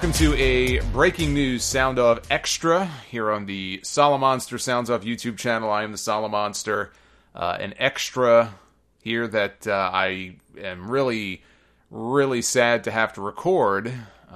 Welcome to a breaking news Sound Off Extra here on the Solomonster Sounds Off YouTube channel. I am the Solomonster. An extra here that I am really, really sad to have to record.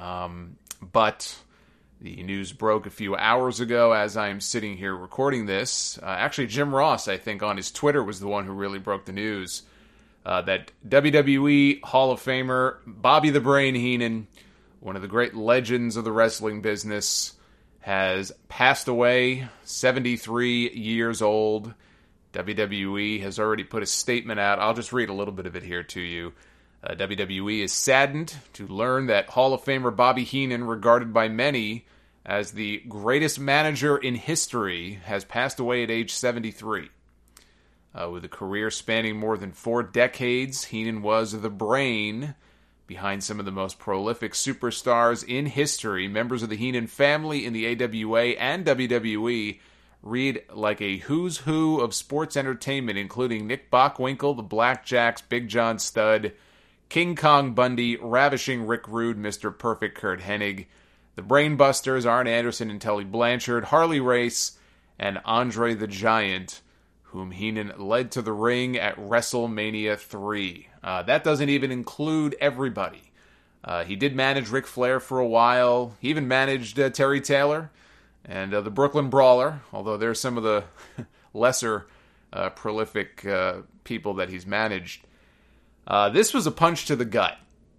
But the news broke a few hours ago as I am sitting here recording this. Actually, Jim Ross, I think, on his Twitter was the one who really broke the news. That WWE Hall of Famer Bobby the Brain Heenan, one of the great legends of the wrestling business, has passed away, 73 years old. WWE has already put a statement out. I'll just read a little bit of it here to you. WWE is saddened to learn that Hall of Famer Bobby Heenan, regarded by many as the greatest manager in history, has passed away at age 73. With a career spanning more than 4 decades, Heenan was the brain behind some of the most prolific superstars in history. Members of the Heenan family in the AWA and WWE read like a who's who of sports entertainment, including Nick Bockwinkel, the Blackjacks, Big John Studd, King Kong Bundy, Ravishing Rick Rude, Mr. Perfect Kurt Hennig, the Brainbusters, Arn Anderson and Tully Blanchard, Harley Race, and Andre the Giant, whom Heenan led to the ring at WrestleMania 3. That doesn't even include everybody. He did manage Ric Flair for a while. He even managed Terry Taylor and the Brooklyn Brawler, although there's some of the lesser prolific people that he's managed. This was a punch to the gut.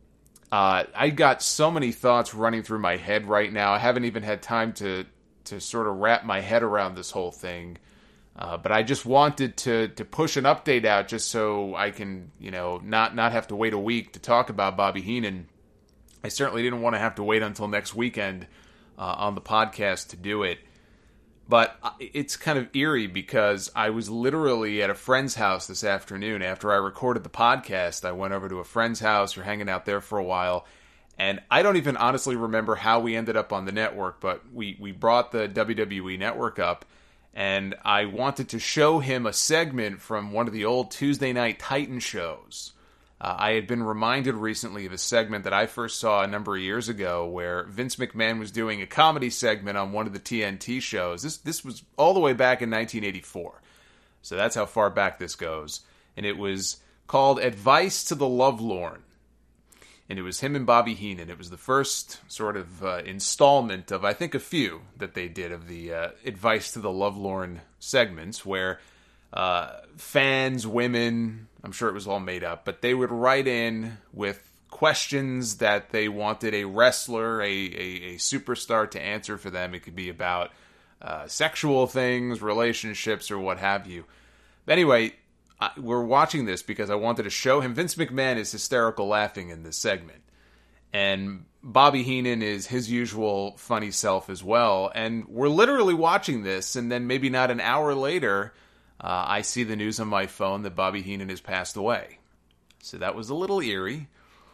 I got so many thoughts running through my head right now. I haven't even had time to sort of wrap my head around this whole thing. But I just wanted to push an update out just so I can, not have to wait a week to talk about Bobby Heenan. I certainly didn't want to have to wait until next weekend on the podcast to do it. But it's kind of eerie because I was literally at a friend's house this afternoon. After I recorded the podcast, I went over to a friend's house. We're hanging out there for a while. And I don't even honestly remember how we ended up on the network, but we brought the WWE network up. And I wanted to show him a segment from one of the old Tuesday Night Titan shows. I had been reminded recently of a segment that I first saw a number of years ago where Vince McMahon was doing a comedy segment on one of the TNT shows. This was all the way back in 1984. So that's how far back this goes. And it was called Advice to the Lovelorn. And it was him and Bobby Heenan. It was the first sort of installment of, I think, a few that they did of the Advice to the Lovelorn segments where fans, women, I'm sure it was all made up, but they would write in with questions that they wanted a wrestler, a superstar to answer for them. It could be about sexual things, relationships, or what have you. But anyway, we're watching this because I wanted to show him. Vince McMahon is hysterical laughing in this segment. And Bobby Heenan is his usual funny self as well. And we're literally watching this, and then maybe not an hour later, I see the news on my phone that Bobby Heenan has passed away. So that was a little eerie.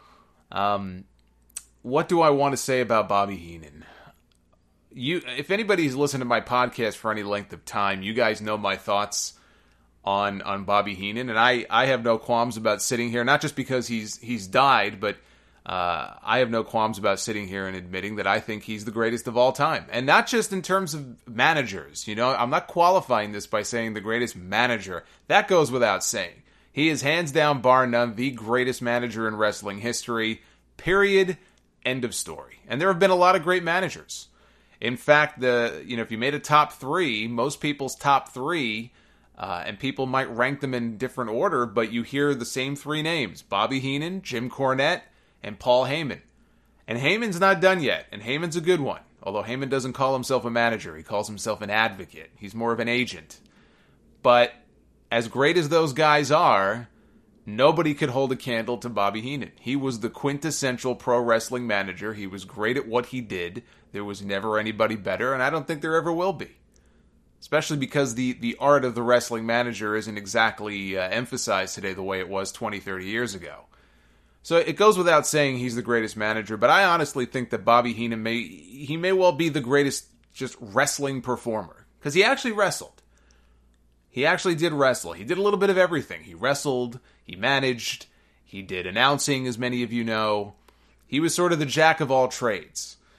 What do I want to say about Bobby Heenan? If anybody's listened to my podcast for any length of time, you guys know my thoughts on Bobby Heenan, and I have no qualms about sitting here, not just because he's died, but I have no qualms about sitting here and admitting that I think he's the greatest of all time. And not just in terms of managers. I'm not qualifying this by saying the greatest manager. That goes without saying. He is hands down, bar none, the greatest manager in wrestling history. Period. End of story. And there have been a lot of great managers. In fact, if you made a top 3, most people's top 3, and people might rank them in different order, but you hear the same 3 names: Bobby Heenan, Jim Cornette, and Paul Heyman. And Heyman's not done yet, and Heyman's a good one. Although Heyman doesn't call himself a manager, he calls himself an advocate. He's more of an agent. But as great as those guys are, nobody could hold a candle to Bobby Heenan. He was the quintessential pro wrestling manager. He was great at what he did. There was never anybody better, and I don't think there ever will be. Especially because the art of the wrestling manager isn't exactly emphasized today the way it was 20, 30 years ago. So it goes without saying he's the greatest manager, but I honestly think that Bobby Heenan may well be the greatest just wrestling performer. Because he actually wrestled. He actually did wrestle. He did a little bit of everything. He wrestled, he managed, he did announcing, as many of you know. He was sort of the jack of all trades.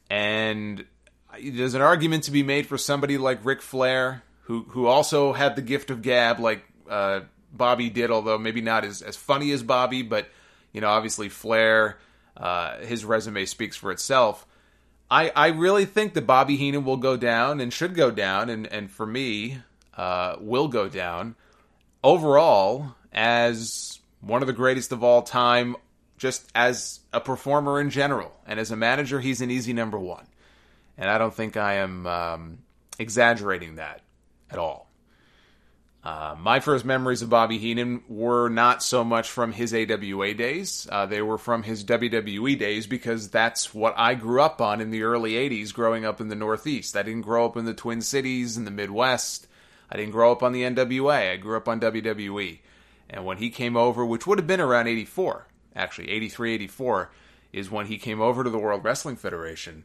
And there's an argument to be made for somebody like Ric Flair, who also had the gift of gab like Bobby did, although maybe not as funny as Bobby, but, obviously Flair, his resume speaks for itself. I really think that Bobby Heenan will go down and should go down, and for me, will go down overall as one of the greatest of all time, just as a performer in general. And as a manager, he's an easy number one. And I don't think I am exaggerating that at all. My first memories of Bobby Heenan were not so much from his AWA days. They were from his WWE days, because that's what I grew up on in the early 80s growing up in the Northeast. I didn't grow up in the Twin Cities, in the Midwest. I didn't grow up on the NWA. I grew up on WWE. And when he came over, which would have been around 84, actually 83, 84, is when he came over to the World Wrestling Federation.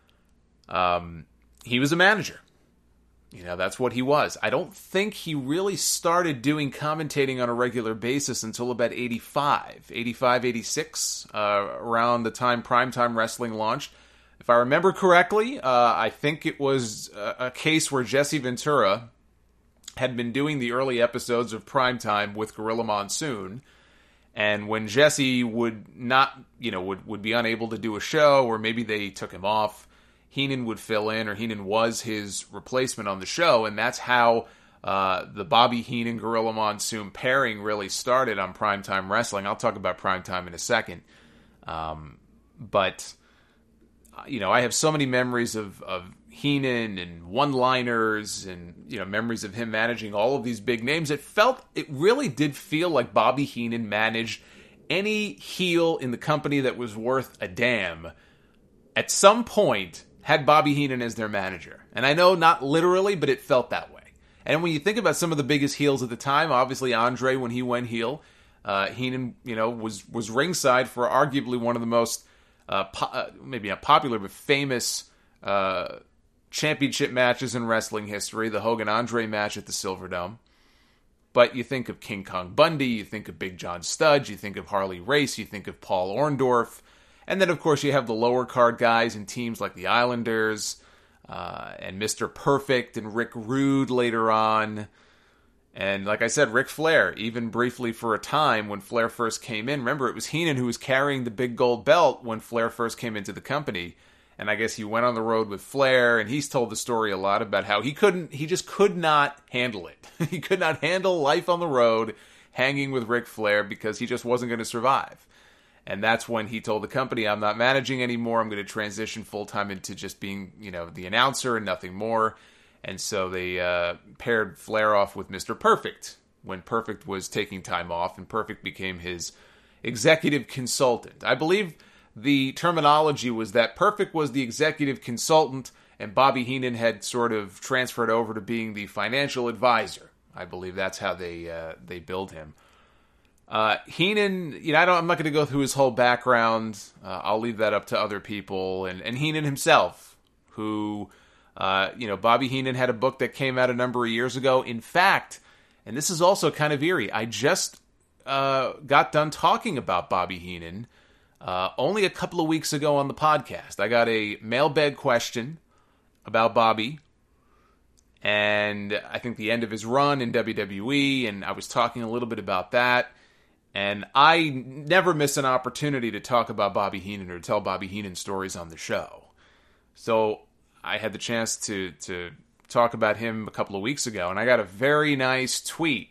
He was a manager. That's what he was. I don't think he really started doing commentating on a regular basis until about 85, 86, around the time Primetime Wrestling launched. If I remember correctly, I think it was a case where Jesse Ventura had been doing the early episodes of Primetime with Gorilla Monsoon. And when Jesse would not, would be unable to do a show, or maybe they took him off, Heenan would fill in, or Heenan was his replacement on the show, and that's how the Bobby Heenan Gorilla Monsoon pairing really started on Primetime Wrestling. I'll talk about Primetime in a second, but I have so many memories of Heenan and one-liners, and memories of him managing all of these big names. It really did feel like Bobby Heenan managed any heel in the company that was worth a damn. At some point, had Bobby Heenan as their manager. And I know not literally, but it felt that way. And when you think about some of the biggest heels at the time, obviously Andre, when he went heel, Heenan, was ringside for arguably one of the most, maybe not popular, but famous championship matches in wrestling history, the Hogan-Andre match at the Silverdome. But you think of King Kong Bundy, you think of Big John Studd, you think of Harley Race, you think of Paul Orndorff. And then, of course, you have the lower card guys in teams like the Islanders, and Mr. Perfect and Rick Rude later on. And like I said, Ric Flair, even briefly for a time when Flair first came in. Remember, it was Heenan who was carrying the big gold belt when Flair first came into the company. And I guess he went on the road with Flair, and he's told the story a lot about how he just could not handle it. He could not handle life on the road, hanging with Ric Flair, because he just wasn't going to survive. And that's when he told the company, I'm not managing anymore. I'm going to transition full-time into just being, the announcer and nothing more. And so they paired Flair off with Mr. Perfect when Perfect was taking time off, and Perfect became his executive consultant. I believe the terminology was that Perfect was the executive consultant, and Bobby Heenan had sort of transferred over to being the financial advisor. I believe that's how they billed him. Heenan, I'm not going to go through his whole background. I'll leave that up to other people. And Heenan himself, who, Bobby Heenan had a book that came out a number of years ago. In fact, and this is also kind of eerie, I just got done talking about Bobby Heenan only a couple of weeks ago on the podcast. I got a mailbag question about Bobby, and I think the end of his run in WWE, and I was talking a little bit about that. And I never miss an opportunity to talk about Bobby Heenan or tell Bobby Heenan stories on the show. So I had the chance to talk about him a couple of weeks ago, and I got a very nice tweet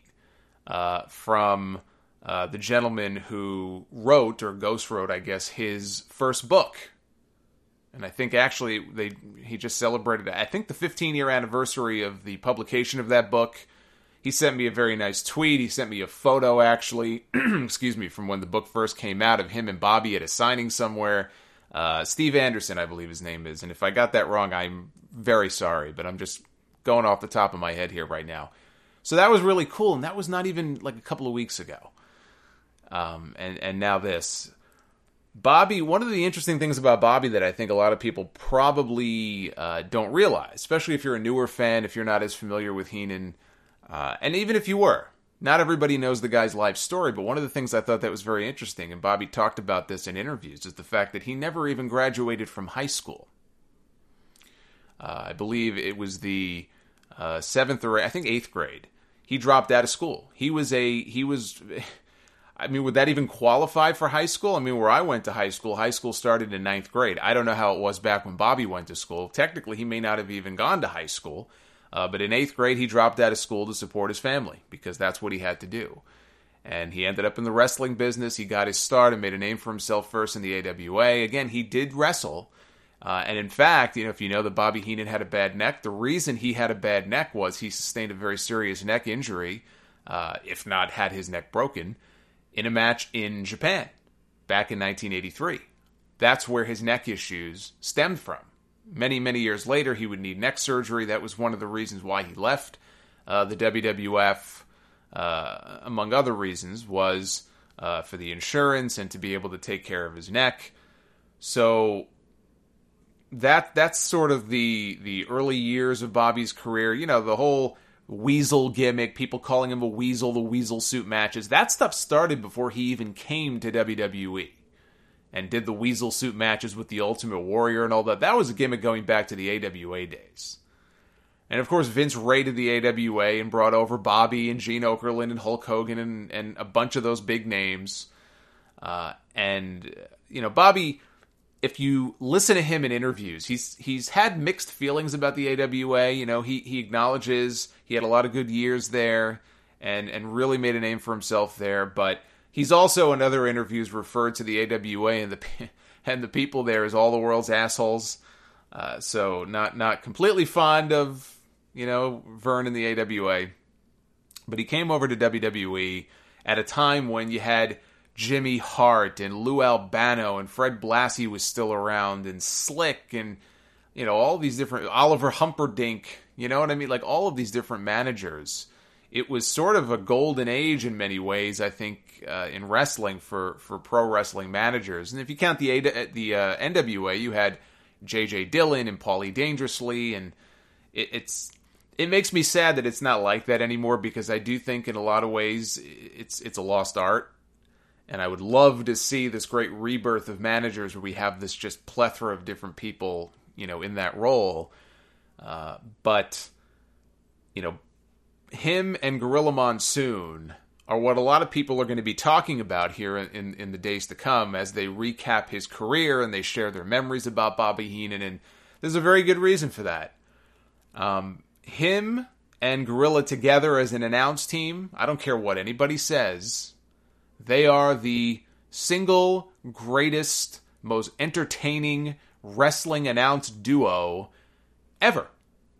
from the gentleman who wrote, or ghost wrote, I guess, his first book. And I think actually he just celebrated, I think, the 15-year anniversary of the publication of that book. He sent me a very nice tweet. He sent me a photo, actually, excuse me, from when the book first came out, of him and Bobby at a signing somewhere. Steve Anderson, I believe his name is. And if I got that wrong, I'm very sorry, but I'm just going off the top of my head here right now. So that was really cool, and that was not even like a couple of weeks ago. And now this. Bobby, one of the interesting things about Bobby that I think a lot of people probably don't realize, especially if you're a newer fan, if you're not as familiar with Heenan, and even if you were, not everybody knows the guy's life story, but one of the things I thought that was very interesting, and Bobby talked about this in interviews, is the fact that he never even graduated from high school. I believe it was the 7th or I think 8th grade. He dropped out of school. He was, I mean, would that even qualify for high school? I mean, where I went to high school started in 9th grade. I don't know how it was back when Bobby went to school. Technically, he may not have even gone to high school. But in 8th grade, he dropped out of school to support his family because that's what he had to do. And he ended up in the wrestling business. He got his start and made a name for himself first in the AWA. Again, he did wrestle. And in fact, if you know that Bobby Heenan had a bad neck, the reason he had a bad neck was he sustained a very serious neck injury, if not had his neck broken, in a match in Japan back in 1983. That's where his neck issues stemmed from. Many, many years later, he would need neck surgery. That was one of the reasons why he left the WWF, among other reasons, was for the insurance and to be able to take care of his neck. So that's sort of the early years of Bobby's career. The whole Weasel gimmick, people calling him a Weasel, the Weasel suit matches. That stuff started before he even came to WWE and did the Weasel suit matches with the Ultimate Warrior and all that. That was a gimmick going back to the AWA days. And of course, Vince raided the AWA and brought over Bobby and Gene Okerlund and Hulk Hogan and a bunch of those big names. Bobby, if you listen to him in interviews, he's had mixed feelings about the AWA. He acknowledges he had a lot of good years there and really made a name for himself there. But he's also in other interviews referred to the AWA and the people there as all the world's assholes. So not completely fond of Vern and the AWA. But he came over to WWE at a time when you had Jimmy Hart and Lou Albano and Fred Blassie was still around and Slick and, all these different, Oliver Humperdinck, you know what I mean? Like all of these different managers. It was sort of a golden age in many ways, I think, in wrestling for pro wrestling managers. And if you count the NWA, you had J.J. Dillon and Paulie Dangerously, and it makes me sad that it's not like that anymore because I do think in a lot of ways it's a lost art. And I would love to see this great rebirth of managers where we have this just plethora of different people, in that role. But him and Gorilla Monsoon are what a lot of people are going to be talking about here in the days to come as they recap his career and they share their memories about Bobby Heenan. And there's a very good reason for that. Him and Gorilla together as an announce team, I don't care what anybody says, they are the single greatest, most entertaining wrestling announce duo ever.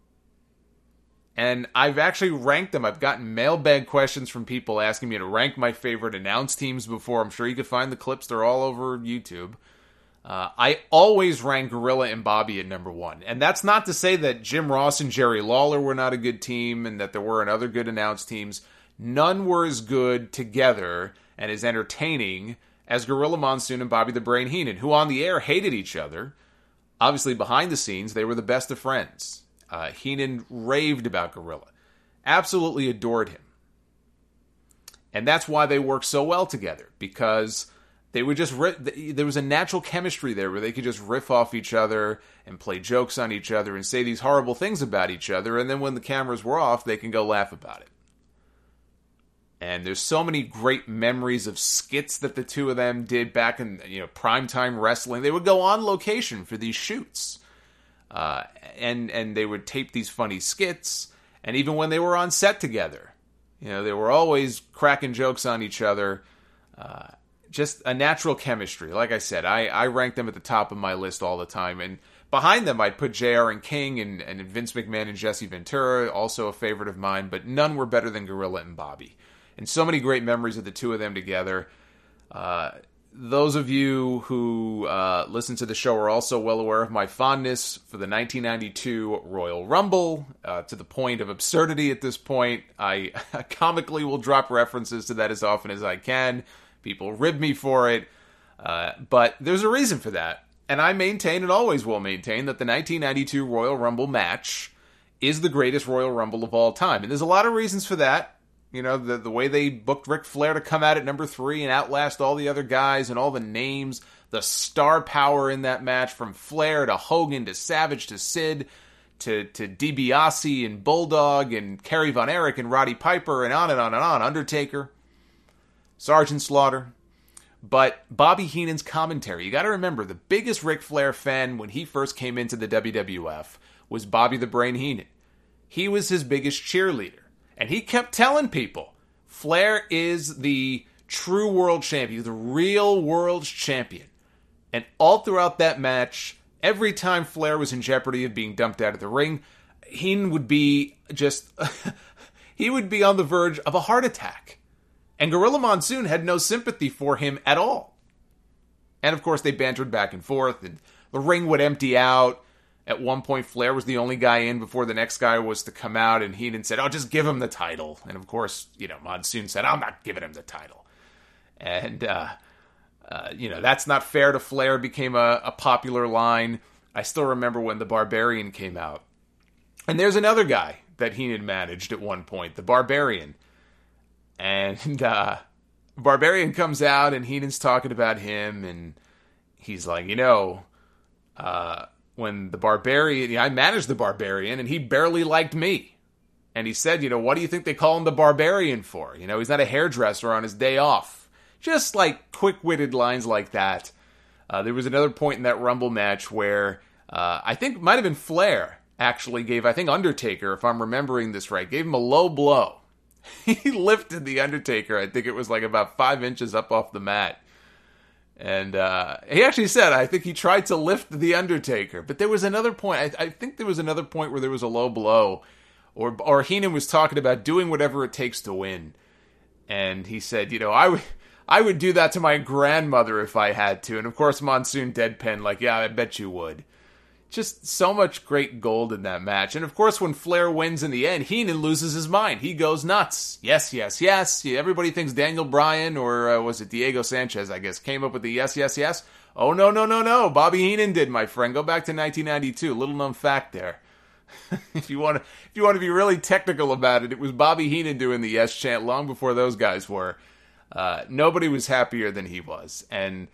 And I've actually ranked them. I've gotten mailbag questions from people asking me to rank my favorite announce teams before. I'm sure you could find the clips. They're all over YouTube. I always rank Gorilla and Bobby at number one. And that's not to say that Jim Ross and Jerry Lawler were not a good team and that there weren't other good announce teams. None were as good together and as entertaining as Gorilla Monsoon and Bobby the Brain Heenan, who on the air hated each other. Obviously, behind the scenes, they were the best of friends. Heenan raved about Gorilla. Absolutely adored him. And that's why they worked so well together, because they would just there was a natural chemistry there where they could just riff off each other and play jokes on each other and say these horrible things about each other, and then when the cameras were off, they can go laugh about it. And there's so many great memories of skits that the two of them did back in primetime wrestling. They would go on location for these shoots. And they would tape these funny skits. And even when they were on set together, they were always cracking jokes on each other. Just a natural chemistry. Like I said, I rank them at the top of my list all the time. And behind them, I'd put JR and King and Vince McMahon and Jesse Ventura, also a favorite of mine. But none were better than Gorilla and Bobby. And so many great memories of the two of them together. Those of you who listen to the show are also well aware of my fondness for the 1992 Royal Rumble, to the point of absurdity at this point. I comically will drop references to that as often as I can. People rib me for it. But there's a reason for that. And I maintain and always will maintain that the 1992 Royal Rumble match is the greatest Royal Rumble of all time. And there's a lot of reasons for that. The way they booked Ric Flair to come out at number 3 and outlast all the other guys and all the names, the star power in that match from Flair to Hogan to Savage to Sid to DiBiase and Bulldog and Kerry Von Erich and Roddy Piper and on and on and on, Undertaker, Sergeant Slaughter. But Bobby Heenan's commentary, you got to remember, the biggest Ric Flair fan when he first came into the WWF was Bobby the Brain Heenan. He was his biggest cheerleader. And he kept telling people, Flair is the true world champion, the real world's champion. And all throughout that match, every time Flair was in jeopardy of being dumped out of the ring, Heenan would be just, he would be on the verge of a heart attack. And Gorilla Monsoon had no sympathy for him at all. And of course, they bantered back and forth, and the ring would empty out. At one point, Flair was the only guy in before the next guy was to come out, and Heenan said, "Oh, just give him the title." And of course, Monsoon said, "I'm not giving him the title." And, that's not fair to Flair became a popular line. I still remember when the Barbarian came out. And there's another guy that Heenan managed at one point, the Barbarian. And Barbarian comes out, and Heenan's talking about him, and he's like, when the Barbarian, I managed the Barbarian, and he barely liked me. And he said, what do you think they call him the Barbarian for? He's not a hairdresser on his day off. Just like quick-witted lines like that. There was another point in that Rumble match where I think it might have been Flair actually gave, Undertaker, if I'm remembering this right, gave him a low blow. He lifted the Undertaker, I think it was like about 5 inches up off the mat. And he actually said, I think he tried to lift the Undertaker. But there was another point, I think there was another point where there was a low blow. Or Heenan was talking about doing whatever it takes to win. And he said, I would do that to my grandmother if I had to. And of course, Monsoon deadpan, like, yeah, I bet you would. Just so much great gold in that match. And of course, when Flair wins in the end, Heenan loses his mind. He goes nuts. Yes, yes, yes. Everybody thinks Daniel Bryan, or was it Diego Sanchez, I guess, came up with the yes, yes, yes. Oh, no. Bobby Heenan did, my friend. Go back to 1992. Little known fact there. If you want to be really technical about it, it was Bobby Heenan doing the yes chant long before those guys were. Nobody was happier than he was. And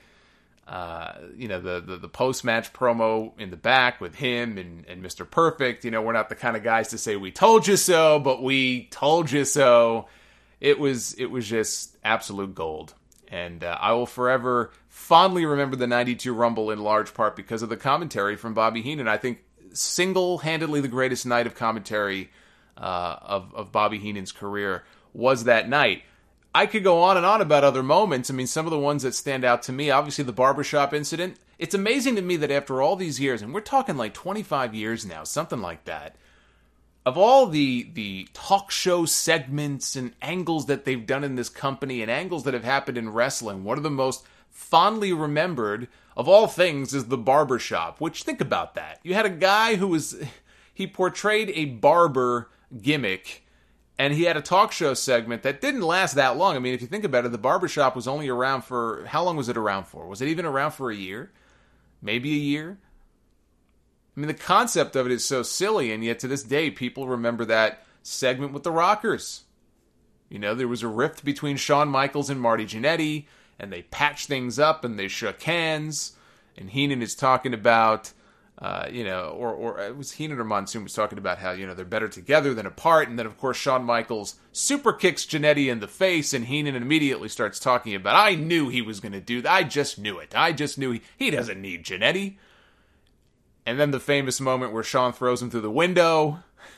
the post-match promo in the back with him and Mr. Perfect, we're not the kind of guys to say we told you so, but we told you so. It was just absolute gold. And I will forever fondly remember the 92 Rumble in large part because of the commentary from Bobby Heenan. I think single-handedly the greatest night of commentary of Bobby Heenan's career was that night. I could go on and on about other moments. I mean, some of the ones that stand out to me, obviously the barbershop incident. It's amazing to me that after all these years, and we're talking like 25 years now, something like that, of all the talk show segments and angles that they've done in this company and angles that have happened in wrestling, one of the most fondly remembered of all things is the barbershop, which, think about that. You had a guy he portrayed a barber gimmick. And he had a talk show segment that didn't last that long. I mean, if you think about it, the barbershop was only around for... How long was it around for? Was it even around for a year? Maybe a year? I mean, the concept of it is so silly, and yet to this day, people remember that segment with the Rockers. There was a rift between Shawn Michaels and Marty Jannetty, and they patched things up, and they shook hands, and Heenan is talking about... or it was Heenan or Monsoon was talking about how, they're better together than apart. And then, of course, Shawn Michaels super kicks Jannetty in the face, and Heenan immediately starts talking about, I knew he was going to do that. I just knew it. I just knew he doesn't need Jannetty. And then the famous moment where Shawn throws him through the window.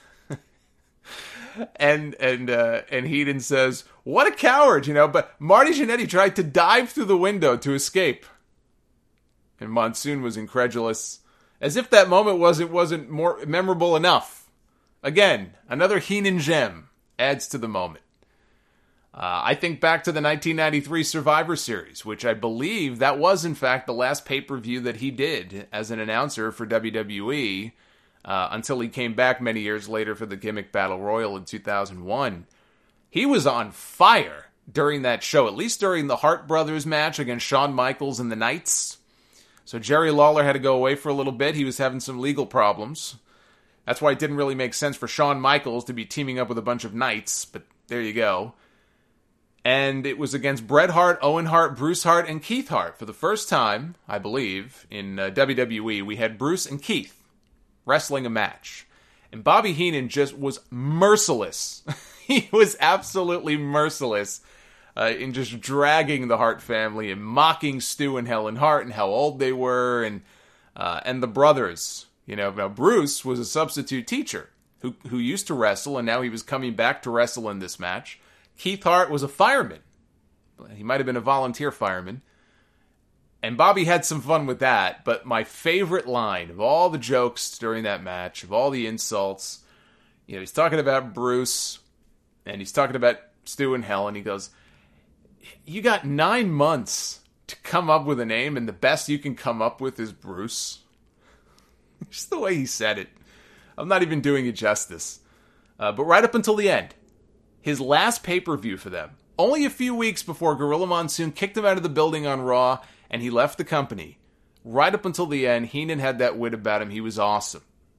and Heenan says, what a coward, But Marty Jannetty tried to dive through the window to escape. And Monsoon was incredulous. As if that moment wasn't more memorable enough. Again, another Heenan gem adds to the moment. I think back to the 1993 Survivor Series, which I believe that was in fact the last pay-per-view that he did as an announcer for WWE until he came back many years later for the Gimmick Battle Royal in 2001. He was on fire during that show, at least during the Hart Brothers match against Shawn Michaels and the Knights. So Jerry Lawler had to go away for a little bit. He was having some legal problems. That's why it didn't really make sense for Shawn Michaels to be teaming up with a bunch of Knights, but there you go. And it was against Bret Hart, Owen Hart, Bruce Hart, and Keith Hart. For the first time, I believe, in WWE, we had Bruce and Keith wrestling a match. And Bobby Heenan just was merciless. He was absolutely merciless in just dragging the Hart family and mocking Stu and Helen Hart and how old they were, and the brothers. Now Bruce was a substitute teacher who used to wrestle, and now he was coming back to wrestle in this match. Keith Hart was a fireman. He might have been a volunteer fireman. And Bobby had some fun with that, but my favorite line of all the jokes during that match, of all the insults, he's talking about Bruce, and he's talking about Stu and Helen. He goes, "You got 9 months to come up with a name, and the best you can come up with is Bruce." Just the way he said it. I'm not even doing it justice. But right up until the end, his last pay-per-view for them, only a few weeks before Gorilla Monsoon kicked him out of the building on Raw, and he left the company. Right up until the end, Heenan had that wit about him. He was awesome.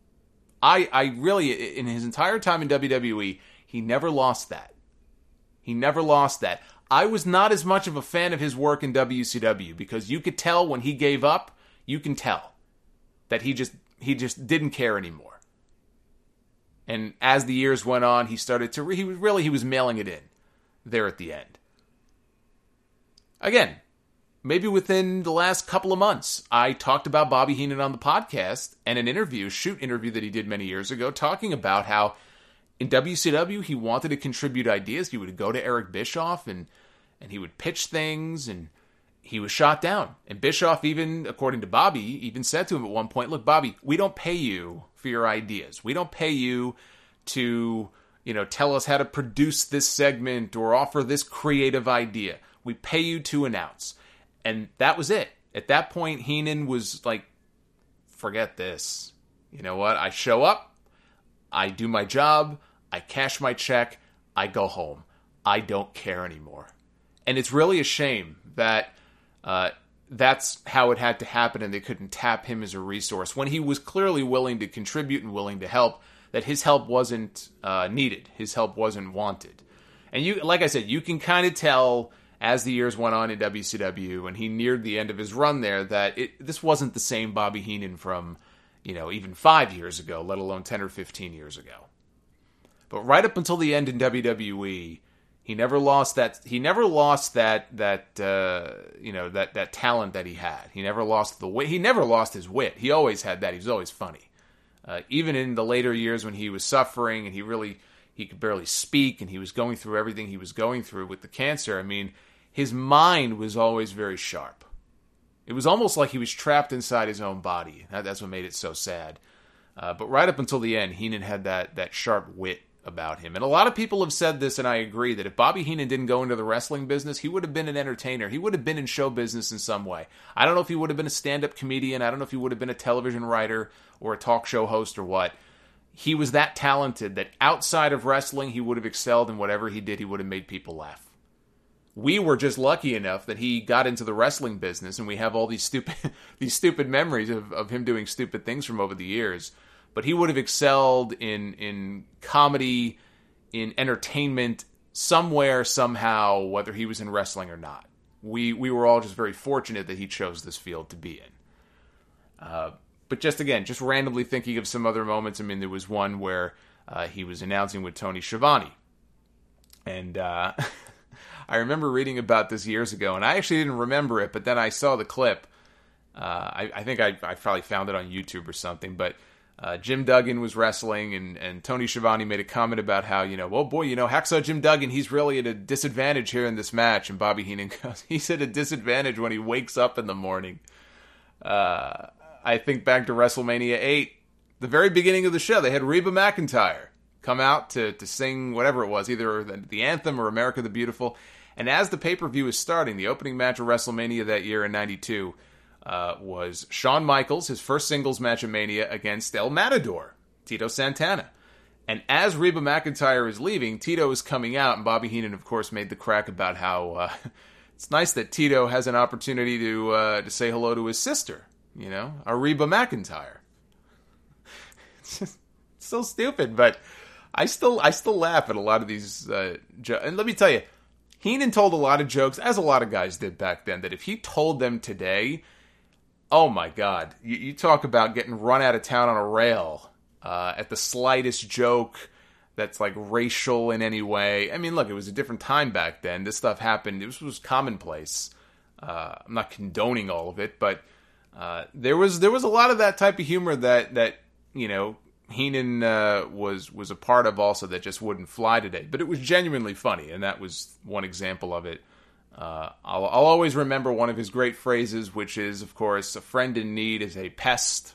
I really, in his entire time in WWE, he never lost that. He never lost that. I was not as much of a fan of his work in WCW, because you could tell when he gave up, you can tell that he just didn't care anymore. And as the years went on, he started to, he was mailing it in there at the end. Again, maybe within the last couple of months, I talked about Bobby Heenan on the podcast and an interview, shoot interview that he did many years ago, talking about how in WCW he wanted to contribute ideas. He would go to Eric Bischoff and he would pitch things, and he was shot down. And Bischoff, even, according to Bobby, even said to him at one point, "Look, Bobby, we don't pay you for your ideas. We don't pay you to, tell us how to produce this segment or offer this creative idea. We pay you to announce." And that was it. At that point, Heenan was like, forget this. You know what? I show up, I do my job, I cash my check, I go home. I don't care anymore. And it's really a shame that that's how it had to happen, and they couldn't tap him as a resource when he was clearly willing to contribute and willing to help, that his help wasn't needed. His help wasn't wanted. And you, like I said, you can kind of tell as the years went on in WCW and he neared the end of his run there that this wasn't the same Bobby Heenan from, even 5 years ago, let alone 10 or 15 years ago. But right up until the end in WWE, he never lost that. He never lost that talent that he had. He never lost the wit. He never lost his wit. He always had that. He was always funny. Even in the later years when he was suffering and he could barely speak and he was going through everything he was going through with the cancer. I mean, his mind was always very sharp. It was almost like he was trapped inside his own body. That's what made it so sad. But right up until the end, Heenan had that sharp wit about him. And a lot of people have said this, and I agree, that if Bobby Heenan didn't go into the wrestling business, he would have been an entertainer. He would have been in show business in some way. I don't know if he would have been a stand-up comedian. I don't know if he would have been a television writer or a talk show host or what. He was that talented that outside of wrestling, he would have excelled in whatever he did. He would have made people laugh. We were just lucky enough that he got into the wrestling business, and we have all these stupid memories of him doing stupid things from over the years. But he would have excelled in comedy, in entertainment, somewhere, somehow, whether he was in wrestling or not. We were all just very fortunate that he chose this field to be in. But just randomly thinking of some other moments. I mean, there was one where he was announcing with Tony Schiavone. And I remember reading about this years ago, and I actually didn't remember it, but then I saw the clip. I think I probably found it on YouTube or something, but Jim Duggan was wrestling, and Tony Schiavone made a comment about how, Hacksaw Jim Duggan, he's really at a disadvantage here in this match. And Bobby Heenan goes, he's at a disadvantage when he wakes up in the morning. I think back to WrestleMania 8, the very beginning of the show, they had Reba McEntire come out to sing whatever it was, either the anthem or America the Beautiful. And as the pay-per-view is starting, the opening match of WrestleMania that year in 92, was Shawn Michaels, his first singles match of Mania, against El Matador, Tito Santana. And as Reba McEntire is leaving, Tito is coming out, and Bobby Heenan, of course, made the crack about how it's nice that Tito has an opportunity to say hello to his sister, a Reba McEntire. It's just so stupid, but I still laugh at a lot of these jokes. And let me tell you, Heenan told a lot of jokes, as a lot of guys did back then, that if he told them today, oh my God, you talk about getting run out of town on a rail. at the slightest joke that's like racial in any way. I mean, look, it was a different time back then. This stuff happened. It was commonplace. I'm not condoning all of it, but there was a lot of that type of humor that you know, Heenan was a part of also that just wouldn't fly today. But it was genuinely funny, and that was one example of it. I'll always remember one of his great phrases, which is, of course, a friend in need is a pest,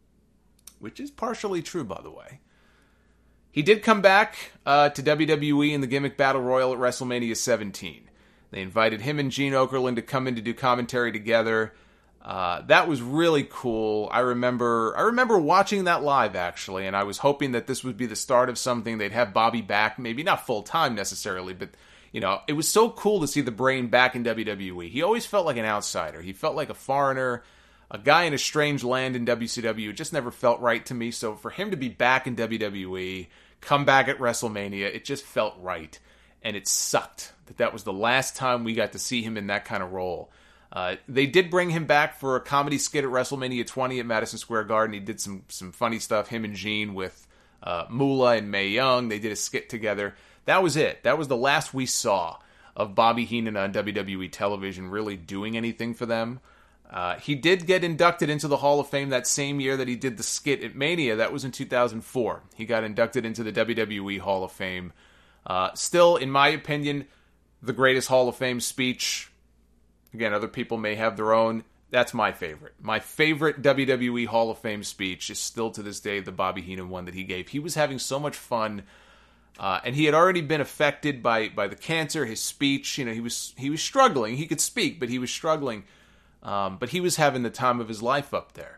which is partially true, by the way. He did come back to WWE in the Gimmick Battle Royal at WrestleMania 17. They invited him and Gene Okerlund to come in to do commentary together. That was really cool. I remember watching that live, actually, and I was hoping that this would be the start of something. They'd have Bobby back, maybe not full-time necessarily, but, you know, it was so cool to see the Brain back in WWE. He always felt like an outsider. He felt like a foreigner, a guy in a strange land in WCW. It just never felt right to me. So for him to be back in WWE, come back at WrestleMania, it just felt right. And it sucked that was the last time we got to see him in that kind of role. They did bring him back for a comedy skit at WrestleMania 20 at Madison Square Garden. He did some funny stuff, him and Gene with Moolah and Mae Young. They did a skit together. That was it. That was the last we saw of Bobby Heenan on WWE television really doing anything for them. He did get inducted into the Hall of Fame that same year that he did the skit at Mania. That was in 2004. He got inducted into the WWE Hall of Fame. Still, in my opinion, the greatest Hall of Fame speech. Again, other people may have their own. That's my favorite. My favorite WWE Hall of Fame speech is still to this day the Bobby Heenan one that he gave. He was having so much fun, and he had already been affected by the cancer. His speech, you know, he was struggling. He could speak, but he was struggling. But he was having the time of his life up there.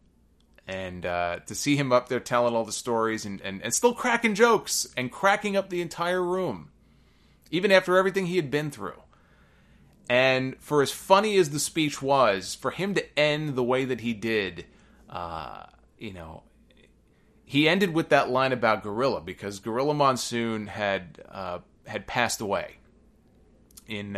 And to see him up there telling all the stories and still cracking jokes and cracking up the entire room, even after everything he had been through. And for as funny as the speech was, for him to end the way that he did, you know, he ended with that line about Gorilla, because Gorilla Monsoon had passed away in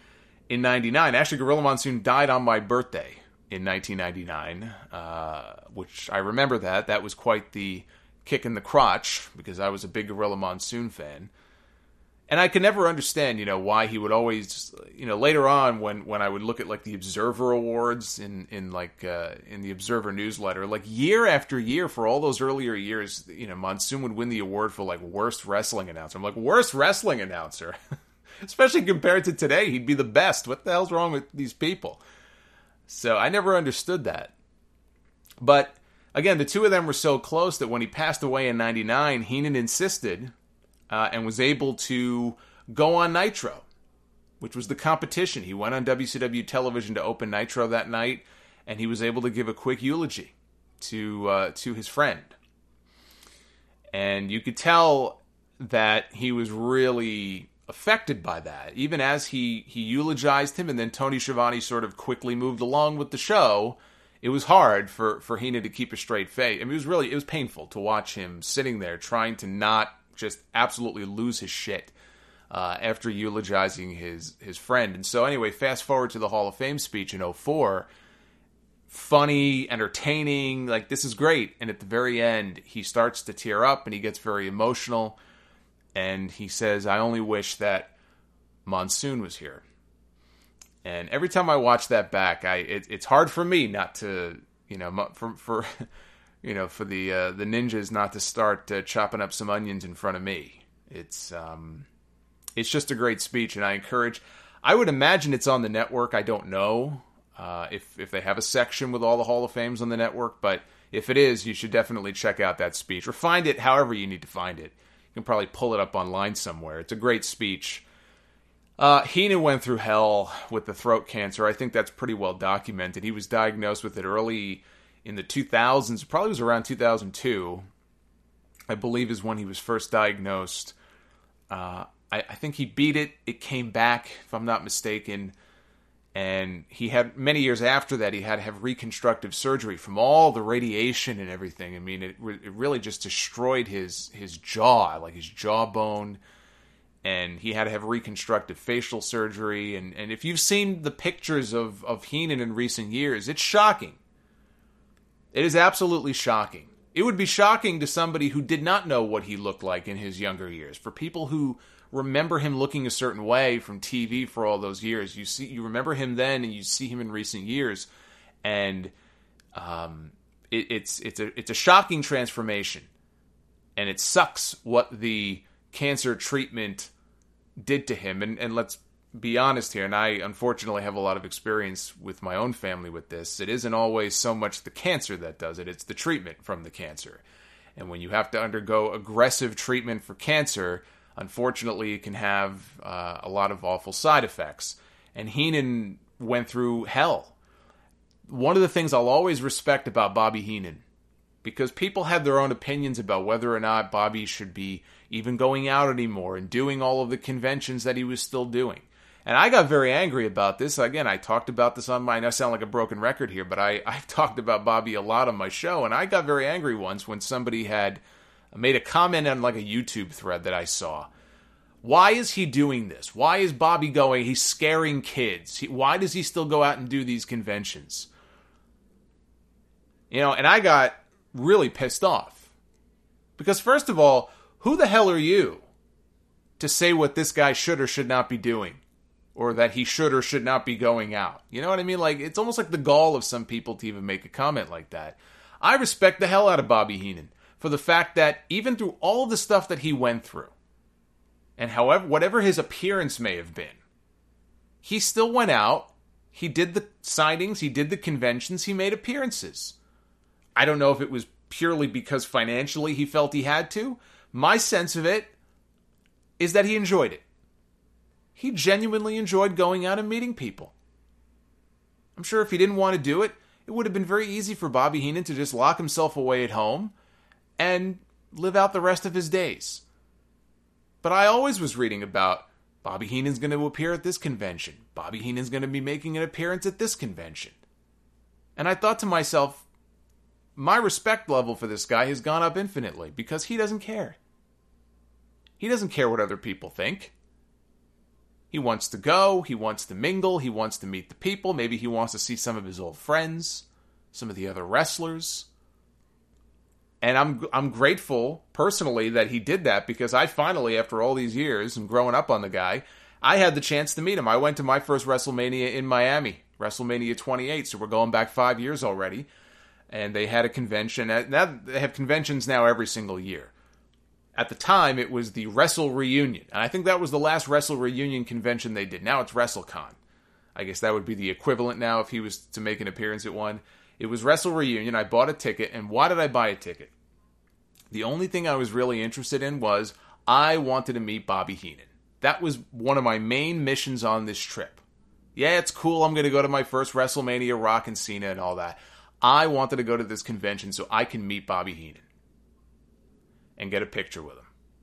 99. Actually, Gorilla Monsoon died on my birthday in 1999, which I remember that. That was quite the kick in the crotch, because I was a big Gorilla Monsoon fan. And I could never understand, you know, why he would always, you know, later on when I would look at like the Observer Awards in the Observer newsletter, like year after year for all those earlier years, you know, Monsoon would win the award for like worst wrestling announcer. I'm like, worst wrestling announcer? Especially compared to today, he'd be the best. What the hell's wrong with these people? So I never understood that. But again, the two of them were so close that when he passed away in 99, Heenan insisted and was able to go on Nitro, which was the competition. He went on WCW television to open Nitro that night, and he was able to give a quick eulogy to his friend. And you could tell that he was really affected by that. Even as he eulogized him, and then Tony Schiavone sort of quickly moved along with the show, it was hard for Heenan to keep a straight face. I mean, it was painful to watch him sitting there trying to not just absolutely lose his shit after eulogizing his friend. And so anyway, fast forward to the Hall of Fame speech in 2004. Funny, entertaining, like this is great. And at the very end, he starts to tear up and he gets very emotional. And he says, "I only wish that Monsoon was here." And every time I watch that back, it's hard for me not to, you know, for you know, for the ninjas not to start chopping up some onions in front of me. It's just a great speech, and I would imagine it's on the network. I don't know if they have a section with all the Hall of Fames on the network, but if it is, you should definitely check out that speech, or find it however you need to find it. You can probably pull it up online somewhere. It's a great speech. Heenan went through hell with the throat cancer. I think that's pretty well documented. He was diagnosed with it early in the 2000s. It probably was around 2002, I believe, is when he was first diagnosed. I think he beat it. It came back, if I'm not mistaken. And he had, many years after that, he had to have reconstructive surgery from all the radiation and everything. I mean, it really just destroyed his jaw, like his jawbone. And he had to have reconstructive facial surgery. And if you've seen the pictures of Heenan in recent years, it's shocking. It is absolutely shocking. It would be shocking to somebody who did not know what he looked like in his younger years. For people who remember him looking a certain way from TV for all those years, you remember him then, and you see him in recent years, and it's a shocking transformation, and it sucks what the cancer treatment did to him. And let's be honest here, and I unfortunately have a lot of experience with my own family with this. It isn't always so much the cancer that does it, it's the treatment from the cancer. And when you have to undergo aggressive treatment for cancer, unfortunately it can have a lot of awful side effects. And Heenan went through hell. One of the things I'll always respect about Bobby Heenan, because people have their own opinions about whether or not Bobby should be even going out anymore and doing all of the conventions that he was still doing. And I got very angry about this. Again, I talked about this on I sound like a broken record here, but I've talked about Bobby a lot on my show, and I got very angry once when somebody had made a comment on like a YouTube thread that I saw. Why is he doing this? Why is Bobby going? He's scaring kids. Why does he still go out and do these conventions? You know, and I got really pissed off. Because first of all, who the hell are you to say what this guy should or should not be doing? Or that he should or should not be going out. You know what I mean? Like, it's almost like the gall of some people to even make a comment like that. I respect the hell out of Bobby Heenan for the fact that even through all the stuff that he went through, and whatever his appearance may have been, he still went out, he did the signings, he did the conventions, he made appearances. I don't know if it was purely because financially he felt he had to. My sense of it is that he enjoyed it. He genuinely enjoyed going out and meeting people. I'm sure if he didn't want to do it, it would have been very easy for Bobby Heenan to just lock himself away at home and live out the rest of his days. But I always was reading about Bobby Heenan's going to appear at this convention. Bobby Heenan's going to be making an appearance at this convention. And I thought to myself, my respect level for this guy has gone up infinitely because he doesn't care. He doesn't care what other people think. He wants to go, he wants to mingle, he wants to meet the people, maybe he wants to see some of his old friends, some of the other wrestlers. And I'm grateful, personally, that he did that, because I finally, after all these years and growing up on the guy, I had the chance to meet him. I went to my first WrestleMania in Miami, WrestleMania 28, so we're going back 5 years already. And they had a convention. Now they have conventions now every single year. At the time, it was the Wrestle Reunion. And I think that was the last Wrestle Reunion convention they did. Now it's WrestleCon. I guess that would be the equivalent now if he was to make an appearance at one. It was Wrestle Reunion. I bought a ticket. And why did I buy a ticket? The only thing I was really interested in was I wanted to meet Bobby Heenan. That was one of my main missions on this trip. Yeah, it's cool. I'm going to go to my first WrestleMania, Rock and Cena and all that. I wanted to go to this convention so I can meet Bobby Heenan and get a picture with him.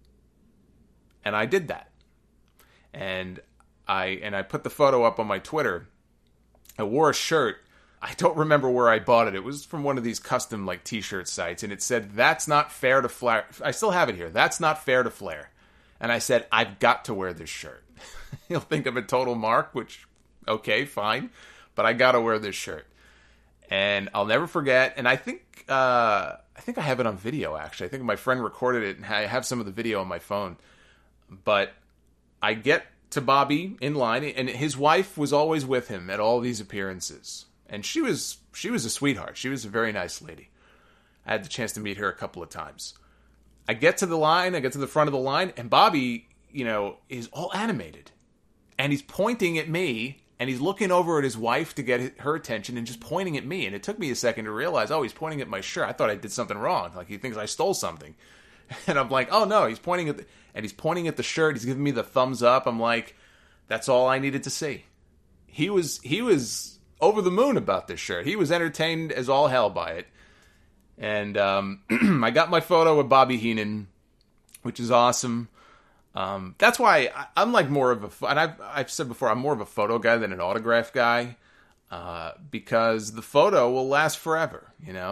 And I did that. And I put the photo up on my Twitter. I wore a shirt. I don't remember where I bought it. It was from one of these custom like t-shirt sites, and it said, "That's not fair to Flair." I still have it here. "That's not fair to Flair." And I said, I've got to wear this shirt. He'll think I'm a total mark, which, okay, fine. But I got to wear this shirt. And I'll never forget. And I think I have it on video, actually. I think my friend recorded it, and I have some of the video on my phone. But I get to Bobby in line, and his wife was always with him at all these appearances. And she was a sweetheart. She was a very nice lady. I had the chance to meet her a couple of times. I get to the line, I get to the front of the line, and Bobby, is all animated. And he's pointing at me, and he's looking over at his wife to get her attention and just pointing at me. And it took me a second to realize, he's pointing at my shirt. I thought I did something wrong. Like, he thinks I stole something. And I'm like, oh no, he's pointing at the shirt. He's giving me the thumbs up. I'm like, that's all I needed to see. He was over the moon about this shirt. He was entertained as all hell by it. And I got my photo with Bobby Heenan, which is awesome. That's why I'm like more of and I've said before, I'm more of a photo guy than an autograph guy, because the photo will last forever.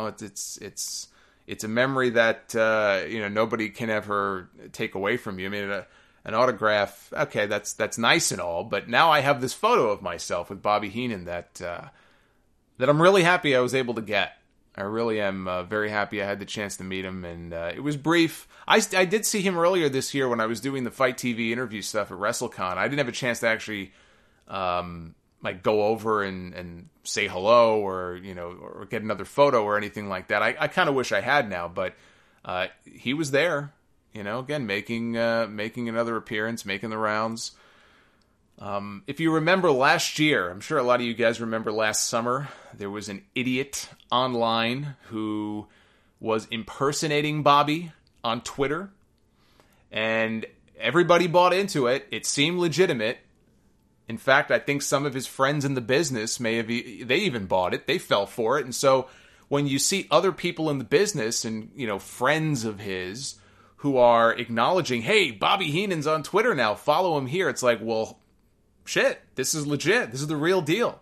It's a memory that nobody can ever take away from you. I mean, an autograph, okay, that's nice and all, but now I have this photo of myself with Bobby Heenan that I'm really happy I was able to get. I really am very happy I had the chance to meet him, and it was brief. I did see him earlier this year when I was doing the Fight TV interview stuff at WrestleCon. I didn't have a chance to actually go over and say hello or or get another photo or anything like that. I kind of wish I had now, but he was there. Again, making another appearance, making the rounds. If you remember last year, I'm sure a lot of you guys remember last summer, there was an idiot online who was impersonating Bobby on Twitter, and everybody bought into it. It seemed legitimate. In fact, I think some of his friends in the business they even bought it. They fell for it. And so when you see other people in the business and, friends of his who are acknowledging, hey, Bobby Heenan's on Twitter now, follow him here. It's like, well, shit, this is legit. This is the real deal.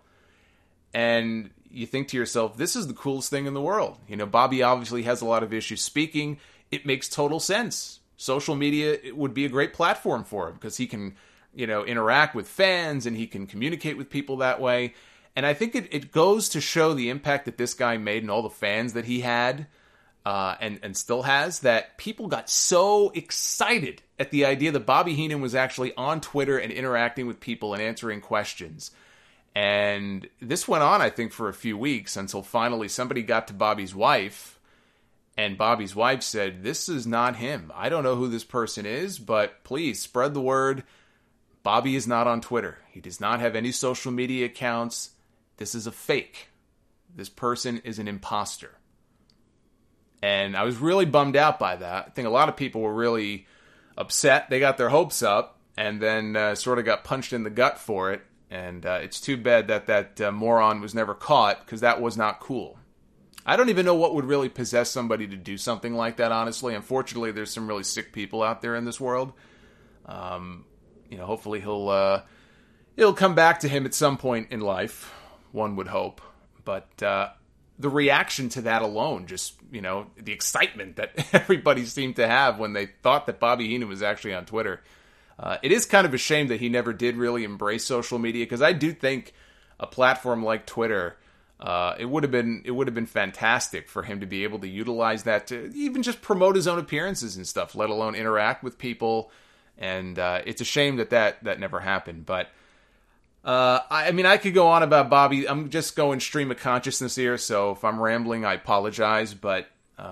And you think to yourself, this is the coolest thing in the world. Bobby obviously has a lot of issues speaking. It makes total sense. Social media would be a great platform for him because he can, interact with fans and he can communicate with people that way. And I think it goes to show the impact that this guy made and all the fans that he had and still has, that people got so excited at the idea that Bobby Heenan was actually on Twitter and interacting with people and answering questions. And this went on, I think, for a few weeks until finally somebody got to Bobby's wife, and Bobby's wife said, this is not him. I don't know who this person is, but please spread the word. Bobby is not on Twitter. He does not have any social media accounts. This is a fake. This person is an imposter. And I was really bummed out by that. I think a lot of people were really upset. They got their hopes up and then sort of got punched in the gut for it. And it's too bad that moron was never caught, because that was not cool. I don't even know what would really possess somebody to do something like that, honestly. Unfortunately, there's some really sick people out there in this world. Hopefully it'll come back to him at some point in life, one would hope. But the reaction to that alone, just, the excitement that everybody seemed to have when they thought that Bobby Heenan was actually on Twitter. It is kind of a shame that he never did really embrace social media, because I do think a platform like Twitter, it would have been fantastic for him to be able to utilize that to even just promote his own appearances and stuff, let alone interact with people. And it's a shame that never happened. But I could go on about Bobby. I'm just going stream of consciousness here, so if I'm rambling, I apologize. But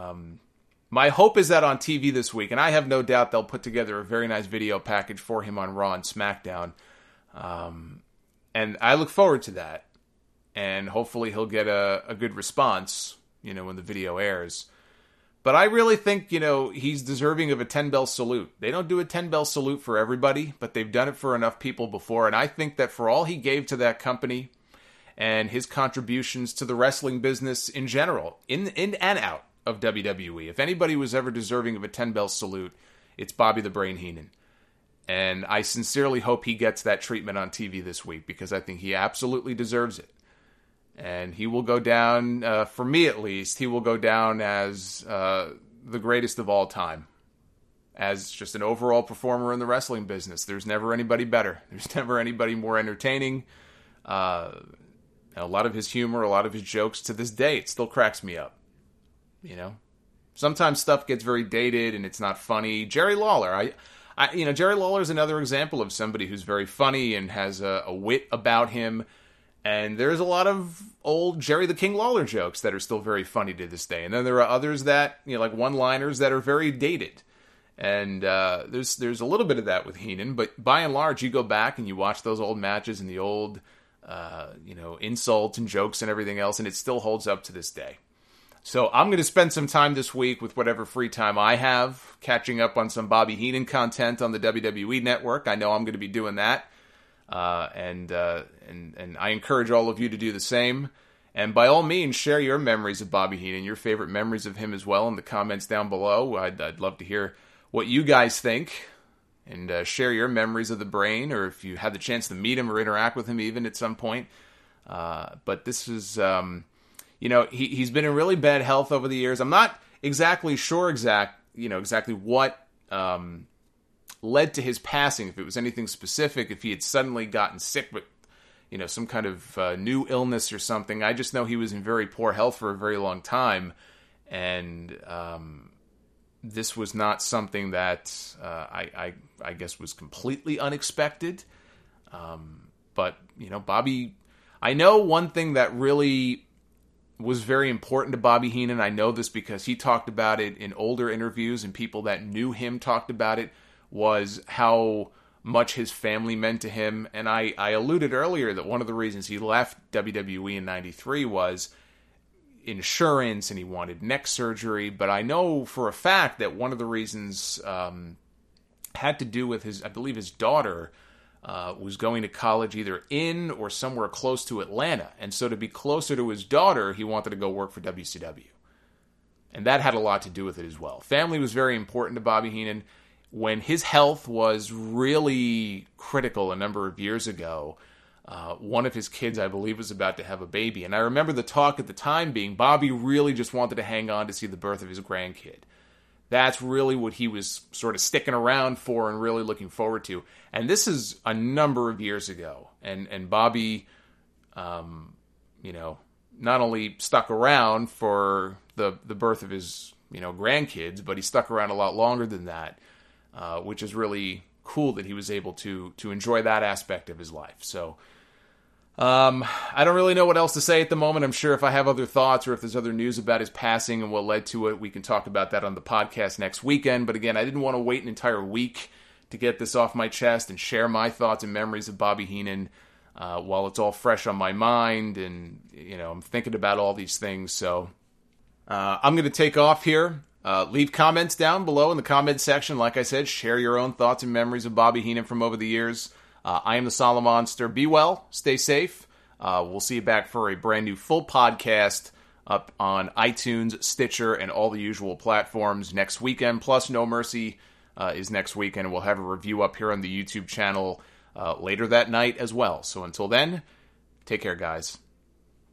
my hope is that on TV this week, and I have no doubt they'll put together a very nice video package for him on Raw and SmackDown. And I look forward to that. And hopefully he'll get a good response, when the video airs. But I really think, he's deserving of a 10-bell salute. They don't do a 10-bell salute for everybody, but they've done it for enough people before. And I think that for all he gave to that company and his contributions to the wrestling business in general, in and out of WWE, if anybody was ever deserving of a 10-bell salute, it's Bobby the Brain Heenan. And I sincerely hope he gets that treatment on TV this week, because I think he absolutely deserves it. And he will go down, for me at least, he will go down as the greatest of all time. As just an overall performer in the wrestling business. There's never anybody better. There's never anybody more entertaining. A lot of his humor, a lot of his jokes, to this day, it still cracks me up. Sometimes stuff gets very dated and it's not funny. Jerry Lawler, Jerry Lawler is another example of somebody who's very funny and has a wit about him. And there's a lot of old Jerry the King Lawler jokes that are still very funny to this day. And then there are others that, like one-liners that are very dated. And there's a little bit of that with Heenan. But by and large, you go back and you watch those old matches and the old, insults and jokes and everything else, and it still holds up to this day. So I'm going to spend some time this week with whatever free time I have, catching up on some Bobby Heenan content on the WWE Network. I know I'm going to be doing that. And I encourage all of you to do the same. And by all means, share your memories of Bobby Heenan, your favorite memories of him as well, in the comments down below. I'd love to hear what you guys think, and share your memories of the Brain, or if you had the chance to meet him or interact with him even at some point. But this is, he's been in really bad health over the years. I'm not exactly sure exactly what led to his passing, if it was anything specific, if he had suddenly gotten sick, but some kind of new illness or something. I just know he was in very poor health for a very long time, and this was not something that I guess was completely unexpected. But Bobby, I know one thing that really was very important to Bobby Heenan. I know this because he talked about it in older interviews, and people that knew him talked about it, was how much his family meant to him. And I alluded earlier that one of the reasons he left WWE in '93 was insurance, and he wanted neck surgery. But I know for a fact that one of the reasons had to do with I believe his daughter was going to college either in or somewhere close to Atlanta. And so to be closer to his daughter, he wanted to go work for WCW. And that had a lot to do with it as well. Family was very important to Bobby Heenan. When his health was really critical a number of years ago, one of his kids, I believe, was about to have a baby. And I remember the talk at the time being Bobby really just wanted to hang on to see the birth of his grandkid. That's really what he was sort of sticking around for and really looking forward to. And this is a number of years ago. And Bobby, not only stuck around for the birth of his, grandkids, but he stuck around a lot longer than that, which is really cool that he was able to enjoy that aspect of his life. So I don't really know what else to say at the moment. I'm sure if I have other thoughts or if there's other news about his passing and what led to it, we can talk about that on the podcast next weekend. But again, I didn't want to wait an entire week to get this off my chest and share my thoughts and memories of Bobby Heenan while it's all fresh on my mind. And, I'm thinking about all these things. So I'm going to take off here. Leave comments down below in the comment section. Like I said, share your own thoughts and memories of Bobby Heenan from over the years. I am the Solomonster. Be well. Stay safe. We'll see you back for a brand new full podcast up on iTunes, Stitcher, and all the usual platforms next weekend. Plus, No Mercy is next weekend. And we'll have a review up here on the YouTube channel later that night as well. So until then, take care, guys.